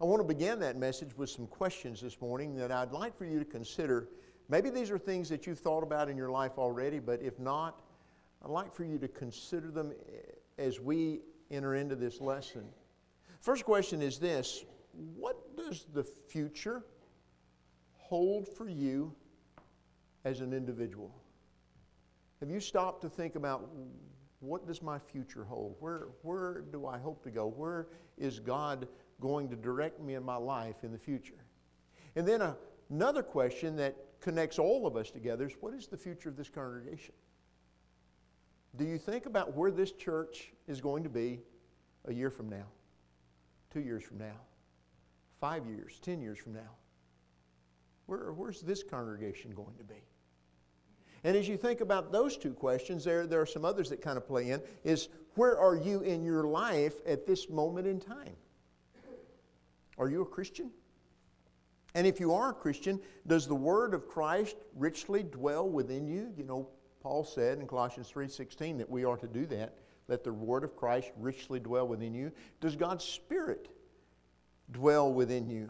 I want to begin that message with some questions this morning that I'd like for you to consider. Maybe these are things that you've thought about in your life already, but if not, I'd like for you to consider them as we enter into this lesson. First question is this: what does the future hold for you as an individual? Have you stopped to think about, what does my future hold? Where do I hope to go? Where is God going to direct me in my life in the future? And then another question that connects all of us together is, what is the future of this congregation? Do you think about where this church is going to be a year from now, 2 years from now, 5 years, 10 years from now? Where's this congregation going to be? And as you think about those two questions, there are some others that kind of play in, is where are you in your life at this moment in time? Are you a Christian? And if you are a Christian, does the Word of Christ richly dwell within you? You know, Paul said in Colossians 3:16 that we are to do that. Let the Word of Christ richly dwell within you. Does God's Spirit dwell within you?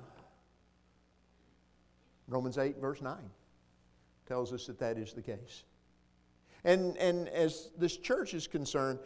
Romans 8 verse 9 tells us that that is the case. And as this church is concerned,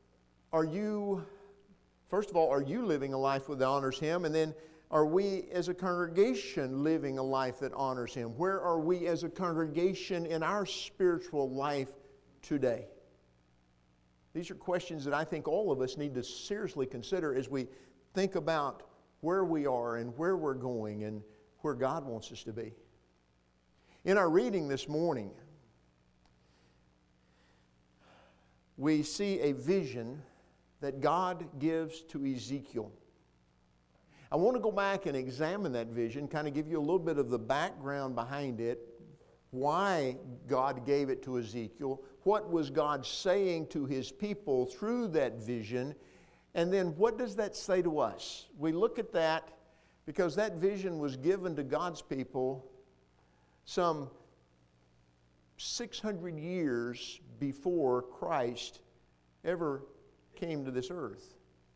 first of all, are you living a life that honors Him? And then, are we as a congregation living a life that honors Him? Where are we as a congregation in our spiritual life today? These are questions that I think all of us need to seriously consider as we think about where we are and where we're going and where God wants us to be. In our reading this morning, we see a vision that God gives to Ezekiel. I want to go back and examine that vision, kind of give you a little bit of the background behind it, why God gave it to Ezekiel, what was God saying to His people through that vision, and then what does that say to us? We look at that because that vision was given to God's people some 600 years before Christ ever came to this earth.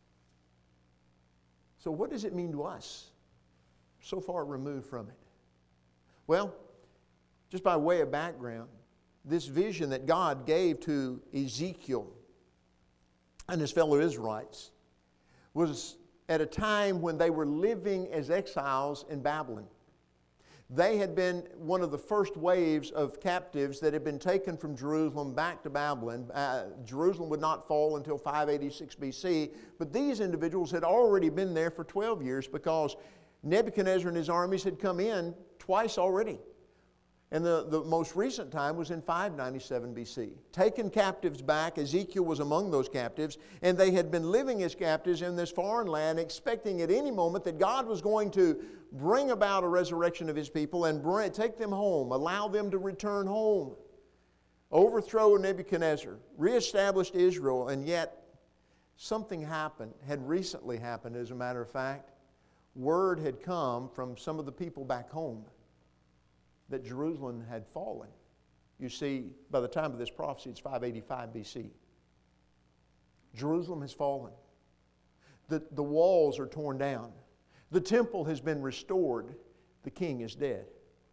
So what does it mean to us, so far removed from it? Well, just by way of background, this vision that God gave to Ezekiel and his fellow Israelites was at a time when they were living as exiles in Babylon. They had been one of the first waves of captives that had been taken from Jerusalem back to Babylon. Jerusalem would not fall until 586 BC, but these individuals had already been there for 12 years because Nebuchadnezzar and his armies had come in twice already. And the most recent time was in 597 BC. Taken captives back, Ezekiel was among those captives, and they had been living as captives in this foreign land, expecting at any moment that God was going to bring about a resurrection of His people and take them home, allow them to return home, overthrow Nebuchadnezzar, reestablish Israel, and yet something happened, had recently happened as a matter of fact. Word had come from some of the people back home that Jerusalem had fallen. You see, by the time of this prophecy, it's 585 BC. Jerusalem has fallen. The walls are torn down. The temple has been restored. The king is dead.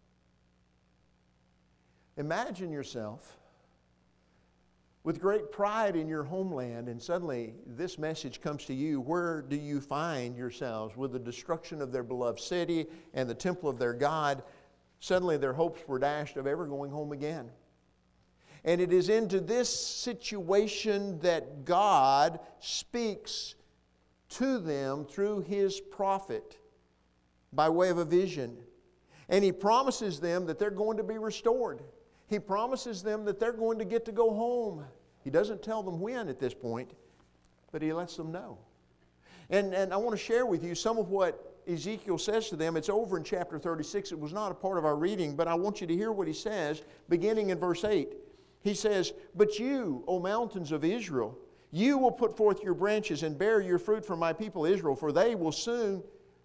Imagine yourself with great pride in your homeland, and suddenly this message comes to you. Where do you find yourselves? With the destruction of their beloved city and the temple of their God, suddenly their hopes were dashed of ever going home again. And it is into this situation that God speaks to them through His prophet by way of a vision. And He promises them that they're going to be restored. He promises them that they're going to get to go home. He doesn't tell them when at this point, but He lets them know. And I want to share with you some of what Ezekiel says to them. It's over in chapter 36. It was not a part of our reading, but I want you to hear what he says, beginning in verse 8. He says, "But you, O mountains of Israel, you will put forth your branches and bear your fruit for my people Israel, for they will soon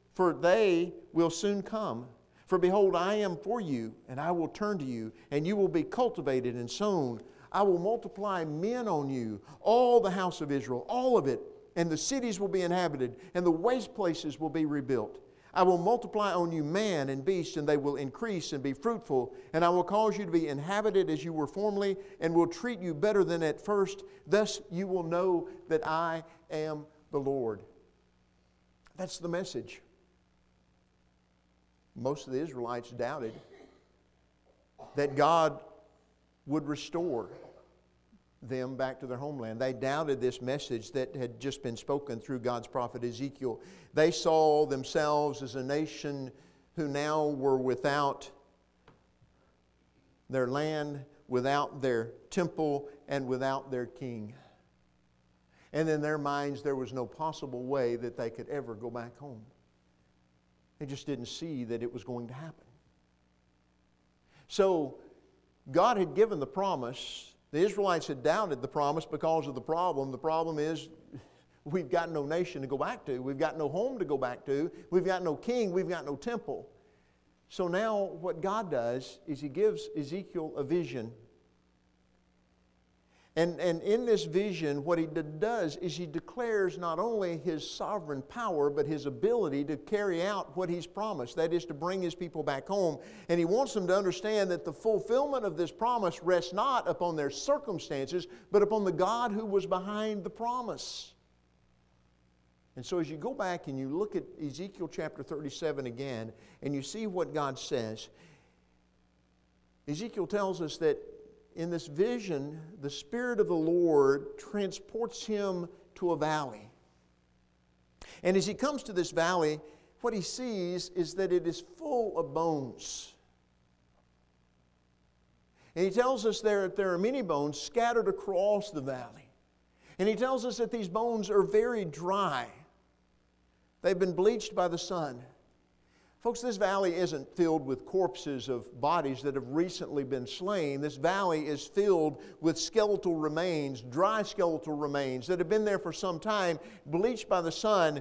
come. For behold, I am for you, and I will turn to you, and you will be cultivated and sown. I will multiply men on you, all the house of Israel, all of it, and the cities will be inhabited, and the waste places will be rebuilt. I will multiply on you man and beast, and they will increase and be fruitful. And I will cause you to be inhabited as you were formerly, and will treat you better than at first. Thus you will know that I am the Lord. That's the message. Most of the Israelites doubted that God would restore them back to their homeland. They doubted this message that had just been spoken through God's prophet Ezekiel. They saw themselves as a nation who now were without their land, without their temple, and without their king. And in their minds, there was no possible way that they could ever go back home. They just didn't see that it was going to happen. So, God had given the promise. The Israelites had doubted the promise because of the problem. The problem is we've got no nation to go back to. We've got no home to go back to. We've got no king. We've got no temple. So now what God does is He gives Ezekiel a vision. And in this vision, what He does is He declares not only His sovereign power, but His ability to carry out what He's promised. That is to bring His people back home. And He wants them to understand that the fulfillment of this promise rests not upon their circumstances, but upon the God who was behind the promise. And so as you go back and you look at Ezekiel chapter 37 again, and you see what God says, Ezekiel tells us that in this vision, the Spirit of the Lord transports him to a valley. And as he comes to this valley, what he sees is that it is full of bones. And he tells us there are many bones scattered across the valley. And he tells us that these bones are very dry. They've been bleached by the sun. Folks, this valley isn't filled with corpses of bodies that have recently been slain. This valley is filled with skeletal remains, dry skeletal remains that have been there for some time, bleached by the sun.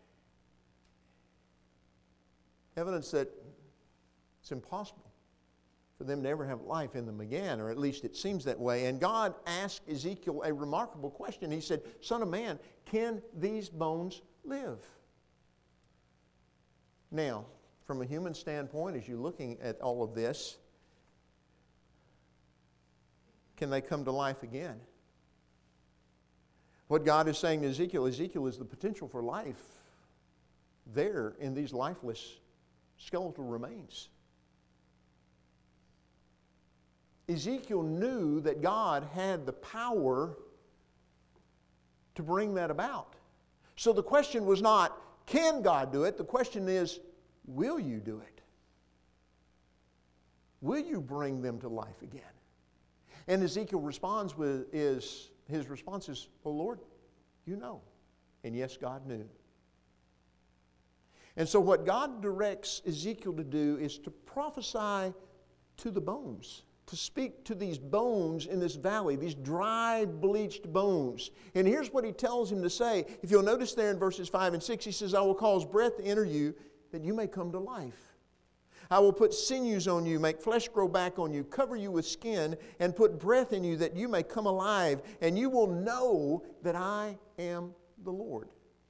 Evidence that it's impossible for them to ever have life in them again, or at least it seems that way. And God asked Ezekiel a remarkable question. He said, "Son of man, can these bones live?" Now, from a human standpoint, as you're looking at all of this, can they come to life again? What God is saying to Ezekiel is the potential for life there in these lifeless skeletal remains. Ezekiel knew that God had the power to bring that about. So the question was not, can God do it? The question is, will you do it? Will you bring them to life again? And Ezekiel responds his response is, "Oh Lord, you know." And yes, God knew. And so what God directs Ezekiel to do is to prophesy to the bones, to speak to these bones in this valley, these dry, bleached bones. And here's what He tells him to say. If you'll notice there in verses 5 and 6, He says, "I will cause breath to enter you, that you may come to life. I will put sinews on you, make flesh grow back on you, cover you with skin, and put breath in you that you may come alive, and you will know that I am the Lord."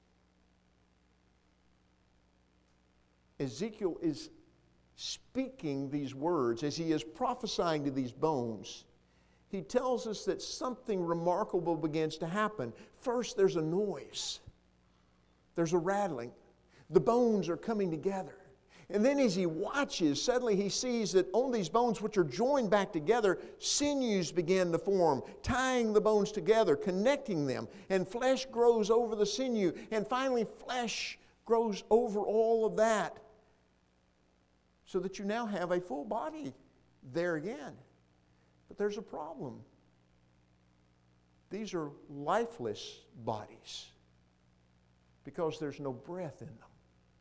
Ezekiel is speaking these words as he is prophesying to these bones. He tells us that something remarkable begins to happen. First, there's a noise. There's a rattling. The bones are coming together. And then as he watches, suddenly he sees that on these bones which are joined back together, sinews begin to form, tying the bones together, connecting them. And flesh grows over the sinew. And finally, flesh grows over all of that. So that you now have a full body there again. But there's a problem. These are lifeless bodies because there's no breath in them.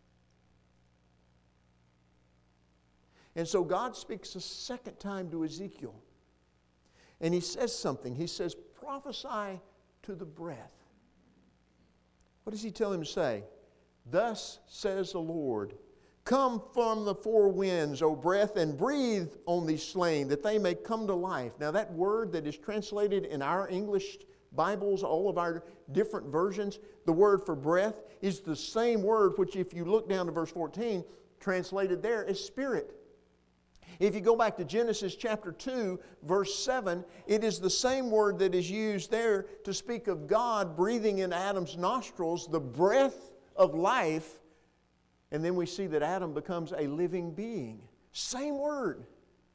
And so God speaks a second time to Ezekiel. And He says something. He says, "Prophesy to the breath." What does He tell him to say? "Thus says the Lord, come from the four winds, O breath, and breathe on these slain, that they may come to life." Now that word that is translated in our English Bibles, all of our different versions, the word for breath is the same word, which if you look down to verse 14, translated there is spirit. If you go back to Genesis chapter 2, verse 7, it is the same word that is used there to speak of God breathing in Adam's nostrils the breath of life, and then we see that Adam becomes a living being. Same word.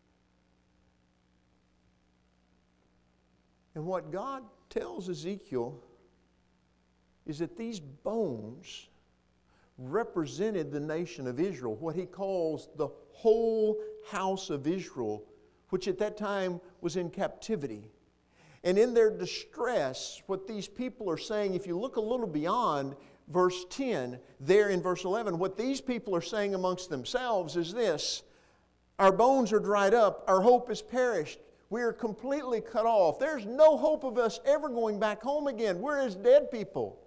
And what God tells Ezekiel is that these bones represented the nation of Israel, what he calls the whole house of Israel, which at that time was in captivity. And in their distress, what these people are saying, if you look a little beyond verse 10, there in verse 11, what these people are saying amongst themselves is this: our bones are dried up, our hope is perished, we are completely cut off. There's no hope of us ever going back home again. We're as dead people.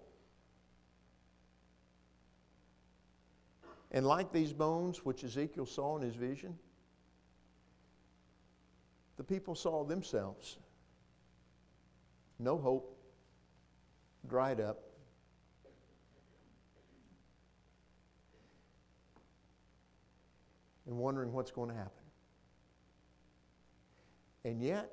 And like these bones, which Ezekiel saw in his vision, the people saw themselves. No hope, dried up. And wondering what's going to happen. And yet,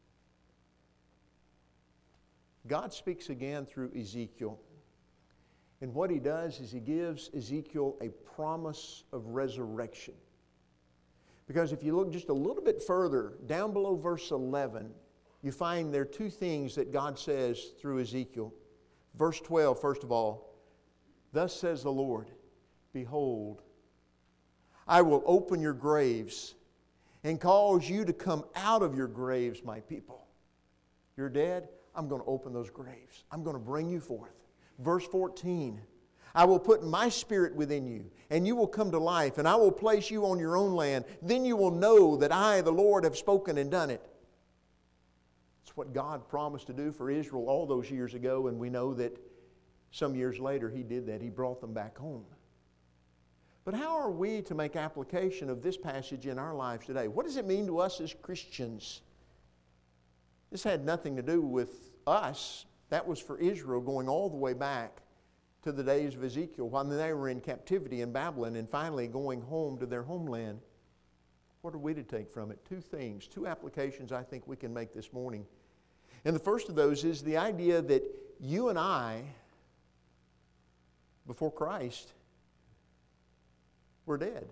God speaks again through Ezekiel. And what he does is he gives Ezekiel a promise of resurrection. Because if you look just a little bit further, down below verse 11, you find there are two things that God says through Ezekiel. Verse 12, first of all, thus says the Lord, behold, I will open your graves and cause you to come out of your graves, my people. You're dead? I'm going to open those graves. I'm going to bring you forth. Verse 14, I will put my spirit within you, and you will come to life, and I will place you on your own land. Then you will know that I, the Lord, have spoken and done it. It's what God promised to do for Israel all those years ago, and we know that some years later He did that. He brought them back home. But how are we to make application of this passage in our lives today? What does it mean to us as Christians? This had nothing to do with us. That was for Israel going all the way back to the days of Ezekiel when they were in captivity in Babylon and finally going home to their homeland. What are we to take from it? Two things, two applications I think we can make this morning. And the first of those is the idea that you and I, before Christ, we're dead.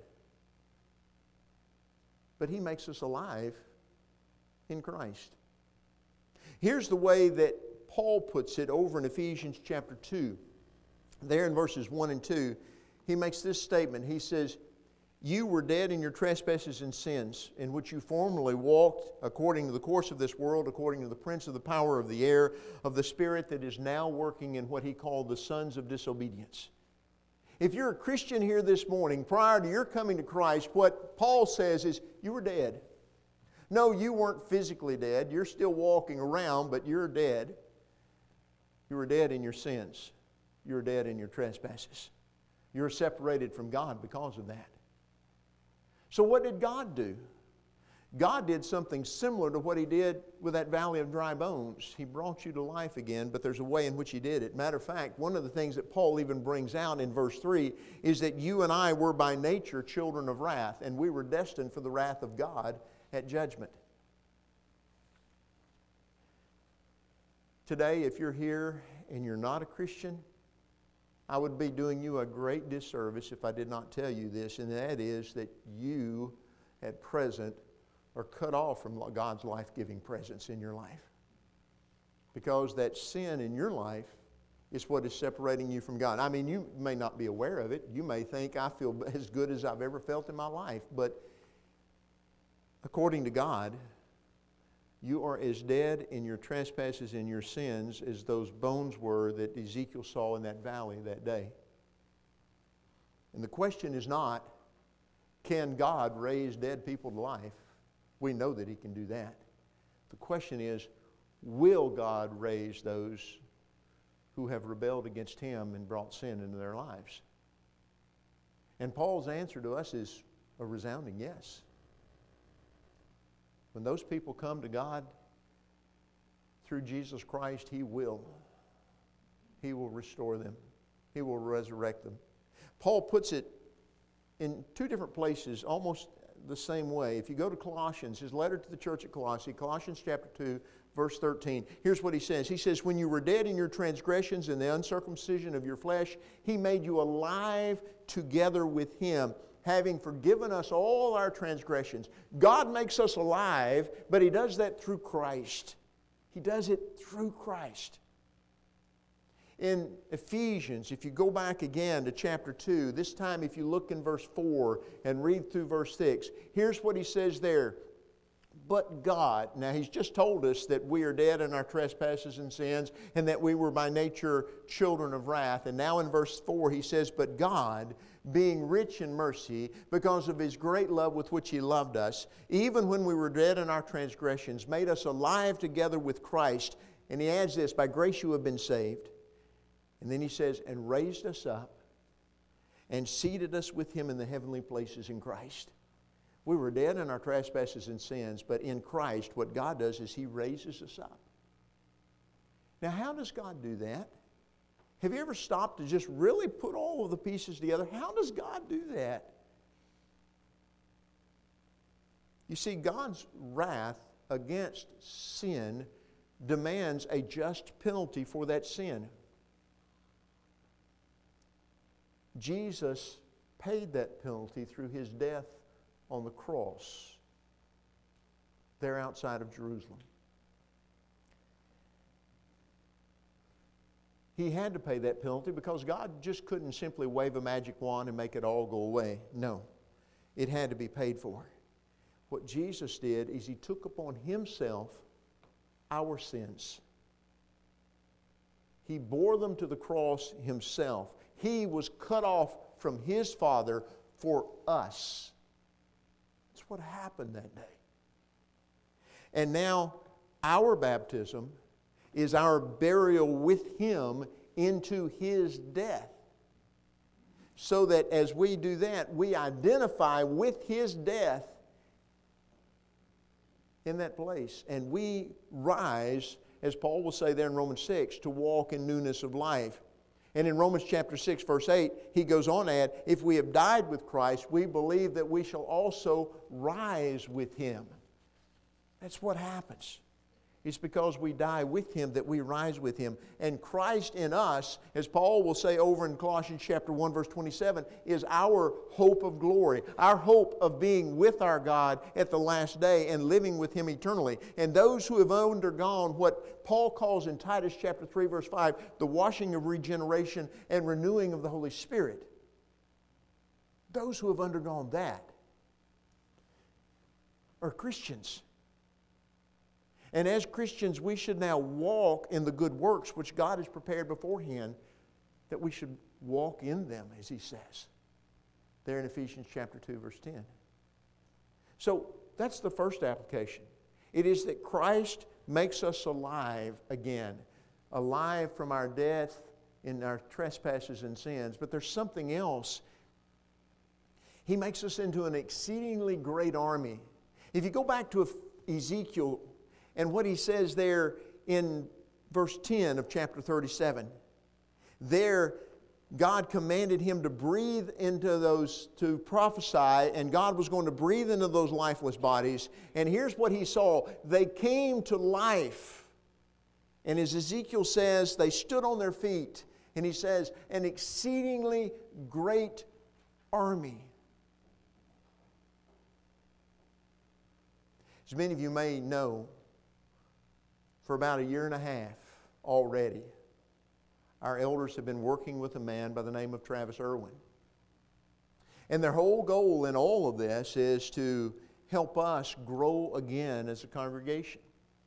But He makes us alive in Christ. Here's the way that Paul puts it over in Ephesians chapter 2. There in verses 1 and 2, he makes this statement. He says, you were dead in your trespasses and sins, in which you formerly walked according to the course of this world, according to the prince of the power of the air, of the spirit that is now working in what he called the sons of disobedience. If you're a Christian here this morning, prior to your coming to Christ, what Paul says is, you were dead. No, you weren't physically dead. You're still walking around, but you're dead. You were dead in your sins. You were dead in your trespasses. You're separated from God because of that. So what did God do? God did something similar to what He did with that valley of dry bones. He brought you to life again, but there's a way in which He did it. Matter of fact, one of the things that Paul even brings out in verse 3 is that you and I were by nature children of wrath, and we were destined for the wrath of God at judgment. Today, if you're here and you're not a Christian, I would be doing you a great disservice if I did not tell you this, and that is that you at present are cut off from God's life-giving presence in your life. Because that sin in your life is what is separating you from God. I mean, you may not be aware of it. You may think, I feel as good as I've ever felt in my life. But according to God, you are as dead in your trespasses and your sins as those bones were that Ezekiel saw in that valley that day. And the question is not, can God raise dead people to life? We know that He can do that. The question is, will God raise those who have rebelled against Him and brought sin into their lives? And Paul's answer to us is a resounding yes. When those people come to God through Jesus Christ, He will. He will restore them. He will resurrect them. Paul puts it in two different places, almost the same way. If you go to Colossians, his letter to the church at Colossae, Colossians chapter 2, verse 13, here's what he says. He says, when you were dead in your transgressions and the uncircumcision of your flesh, He made you alive together with Him, having forgiven us all our transgressions. God makes us alive, but He does that through Christ. He does it through Christ. In Ephesians, if you go back again to chapter 2, this time if you look in verse 4 and read through verse 6, here's what he says there. But God, now he's just told us that we are dead in our trespasses and sins and that we were by nature children of wrath. And now in verse 4 he says, but God, being rich in mercy, because of His great love with which He loved us, even when we were dead in our transgressions, made us alive together with Christ. And he adds this, by grace you have been saved. And then he says, and raised us up and seated us with Him in the heavenly places in Christ. We were dead in our trespasses and sins, but in Christ, what God does is He raises us up. Now, how does God do that? Have you ever stopped to just really put all of the pieces together? How does God do that? You see, God's wrath against sin demands a just penalty for that sin. Jesus paid that penalty through His death on the cross there outside of Jerusalem. He had to pay that penalty because God just couldn't simply wave a magic wand and make it all go away. No, it had to be paid for. What Jesus did is He took upon Himself our sins. He bore them to the cross Himself. He was cut off from His Father for us. That's what happened that day. And now our baptism is our burial with Him into His death. So that as we do that, we identify with His death in that place. And we rise, as Paul will say there in Romans 6, to walk in newness of life. And in Romans chapter 6, verse 8, he goes on to add, if we have died with Christ, we believe that we shall also rise with Him. That's what happens. It's because we die with Him that we rise with Him. And Christ in us, as Paul will say over in Colossians chapter 1, verse 27, is our hope of glory, our hope of being with our God at the last day and living with Him eternally. And those who have undergone what Paul calls in Titus chapter 3, verse 5, the washing of regeneration and renewing of the Holy Spirit, those who have undergone that are Christians. And as Christians, we should now walk in the good works which God has prepared beforehand, that we should walk in them, as he says, there in Ephesians chapter 2, verse 10. So that's the first application. It is that Christ makes us alive again, alive from our death in our trespasses and sins. But there's something else. He makes us into an exceedingly great army. If you go back to Ezekiel, and what he says there in verse 10 of chapter 37, there God commanded him to breathe into those, to prophesy, and God was going to breathe into those lifeless bodies. And here's what he saw. They came to life. And as Ezekiel says, they stood on their feet. And he says, an exceedingly great army. As many of you may know, for about a year and a half already, our elders have been working with a man by the name of Travis Irwin. And their whole goal in all of this is to help us grow again as a congregation.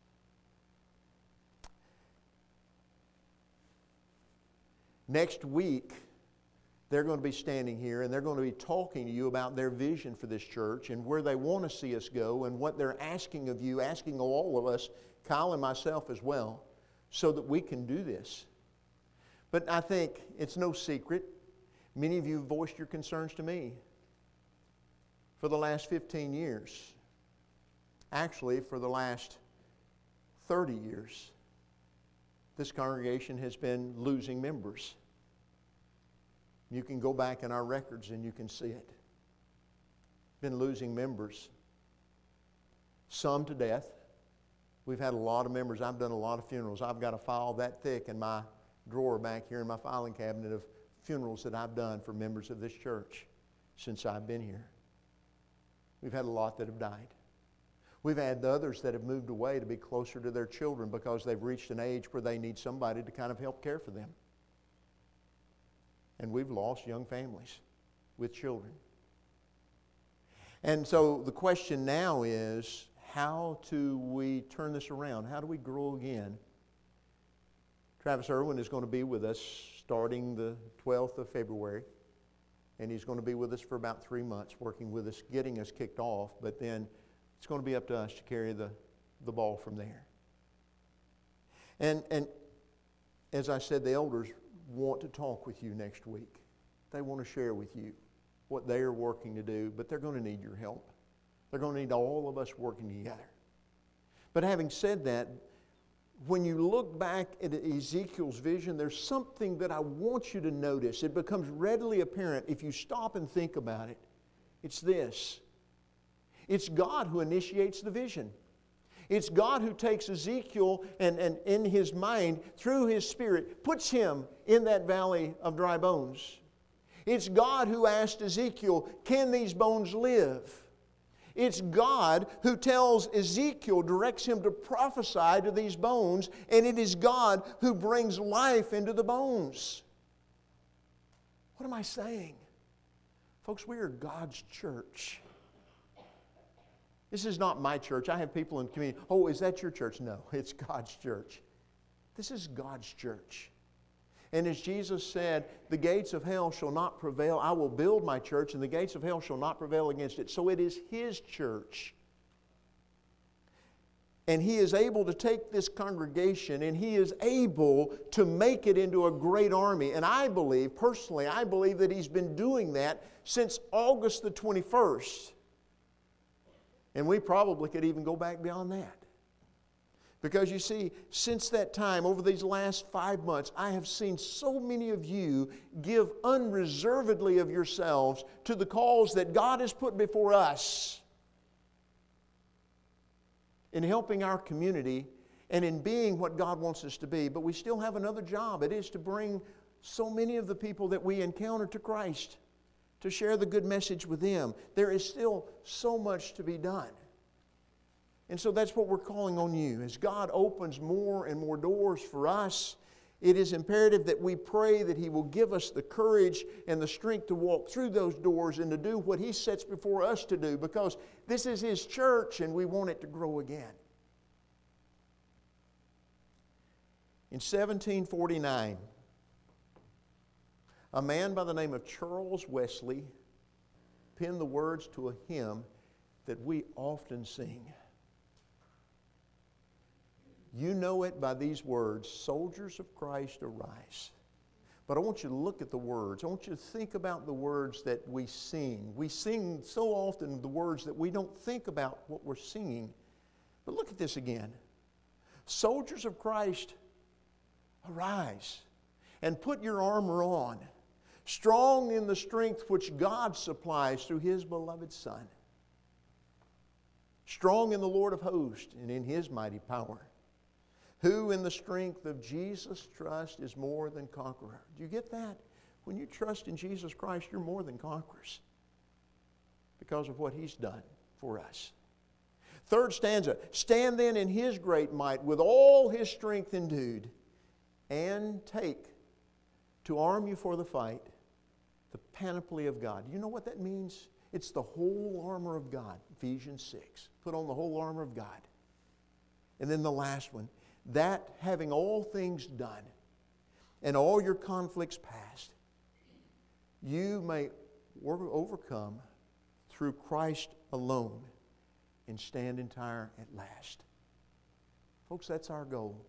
Next week, they're going to be standing here and they're going to be talking to you about their vision for this church and where they want to see us go and what they're asking of you, asking of all of us, Kyle and myself as well, so that we can do this. But I think it's no secret. Many of you have voiced your concerns to me for the last 15 years. Actually, for the last 30 years. this congregation has been losing members. You can go back in our records and you can see it. Been losing members. Some to death. We've had a lot of members. I've done a lot of funerals. I've got a file that thick in my drawer back here in my filing cabinet of funerals that I've done for members of this church since I've been here. We've had a lot that have died. We've had the others that have moved away to be closer to their children because they've reached an age where they need somebody to kind of help care for them. And we've lost young families with children. And so the question now is, how do we turn this around? How do we grow again? Travis Irwin is going to be with us starting the 12th of February. And he's going to be with us for about 3 months, working with us, getting us kicked off. But then it's going to be up to us to carry the ball from there. And as I said, the elders want to talk with you next week. They want to share with you what they are working to do, but they're going to need your help. They're going to need all of us working together. But having said that, when you look back at Ezekiel's vision, there's something that I want you to notice. It becomes readily apparent if you stop and think about it. It's this. It's God who initiates the vision. It's God who takes Ezekiel and in his mind, through his Spirit, puts him in that valley of dry bones. It's God who asked Ezekiel, can these bones live? It's God who tells Ezekiel, directs him to prophesy to these bones, and it is God who brings life into the bones. What am I saying? Folks, we are God's church. This is not my church. I have people in the community, oh, is that your church? No, it's God's church. This is God's church. And as Jesus said, the gates of hell shall not prevail. I will build my church, and the gates of hell shall not prevail against it. So it is His church. And He is able to take this congregation, and He is able to make it into a great army. And I believe, personally, I believe that He's been doing that since August the 21st. And we probably could even go back beyond that. Because you see, since that time, over these last 5 months, I have seen so many of you give unreservedly of yourselves to the cause that God has put before us in helping our community and in being what God wants us to be. But we still have another job. It is to bring so many of the people that we encounter to Christ, to share the good message with them. There is still so much to be done. And so that's what we're calling on you. As God opens more and more doors for us, it is imperative that we pray that He will give us the courage and the strength to walk through those doors and to do what He sets before us to do, because this is His church and we want it to grow again. In 1749, a man by the name of Charles Wesley penned the words to a hymn that we often sing. You know it by these words, soldiers of Christ arise. But I want you to look at the words. I want you to think about the words that we sing. We sing so often the words that we don't think about what we're singing. But look at this again. Soldiers of Christ, arise and put your armor on, strong in the strength which God supplies through His beloved Son. Strong in the Lord of hosts and in His mighty power. Who in the strength of Jesus' trust is more than conqueror. Do you get that? When you trust in Jesus Christ, you're more than conquerors because of what He's done for us. Third stanza, stand then in His great might with all His strength endued, and take to arm you for the fight the panoply of God. You know what that means? It's the whole armor of God. Ephesians 6. Put on the whole armor of God. And then the last one, that having all things done and all your conflicts past, you may overcome through Christ alone and stand entire at last. Folks, that's our goal.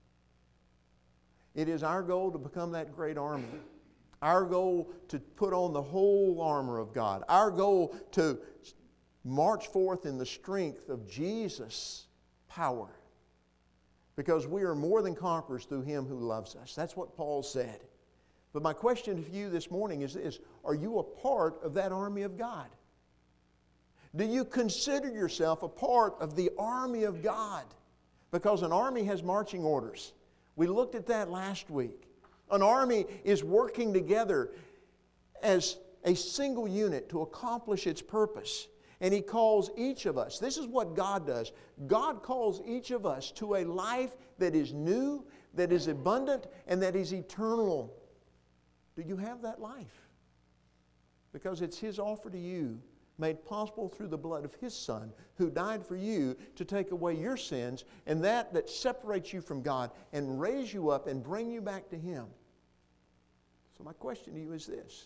It is our goal to become that great army. Our goal to put on the whole armor of God. Our goal to march forth in the strength of Jesus' power. because we are more than conquerors through Him who loves us. That's what Paul said. But my question to you this morning is this: are you a part of that army of God? Do you consider yourself a part of the army of God? Because an army has marching orders. We looked at that last week. An army is working together as a single unit to accomplish its purpose. And He calls each of us. This is what God does. God calls each of us to a life that is new, that is abundant, and that is eternal. Do you have that life? Because it's His offer to you, made possible through the blood of His Son, who died for you to take away your sins, and that separates you from God and raise you up and bring you back to Him. So my question to you is this: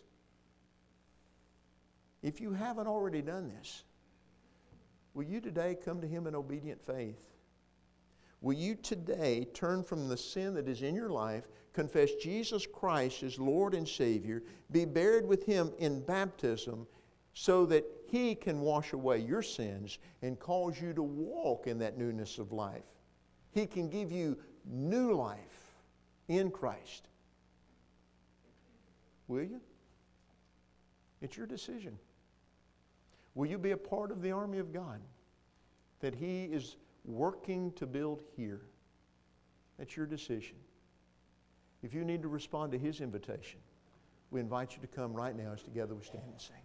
if you haven't already done this, will you today come to Him in obedient faith? Will you today turn from the sin that is in your life, confess Jesus Christ as Lord and Savior, be buried with Him in baptism so that He can wash away your sins and cause you to walk in that newness of life? He can give you new life in Christ. Will you? It's your decision. Will you be a part of the army of God that He is working to build here? That's your decision. If you need to respond to His invitation, we invite you to come right now as together we stand and sing.